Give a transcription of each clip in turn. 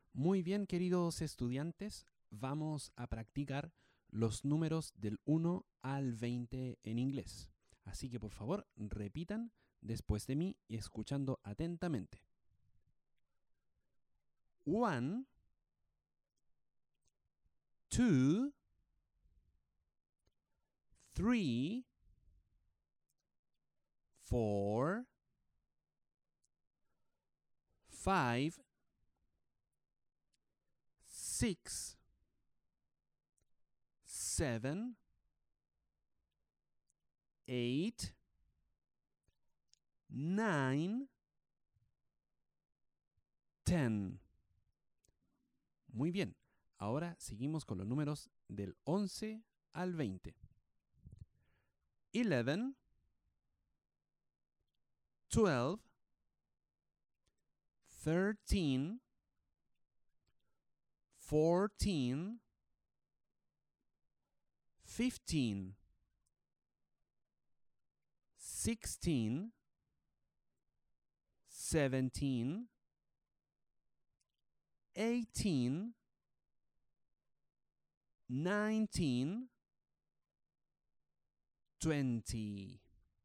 Muy bien, queridos estudiantes, vamos a practicar los números del 1 al 20 en inglés. Así que por favor, repitan después de mí y escuchando atentamente. 1, 2, 3, 4, 5, 6, 7, 8, 9, 10. Muy bien, ahora seguimos con los números del 11 al 20. 11, 12, 13, 14, 15, 16, 17, 18, 19, 20.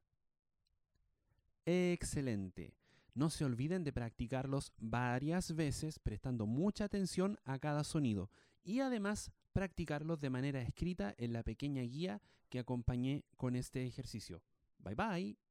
Excelente. No se olviden de practicarlos varias veces prestando mucha atención a cada sonido y además practicarlos de manera escrita en la pequeña guía que acompañé con este ejercicio. Bye bye.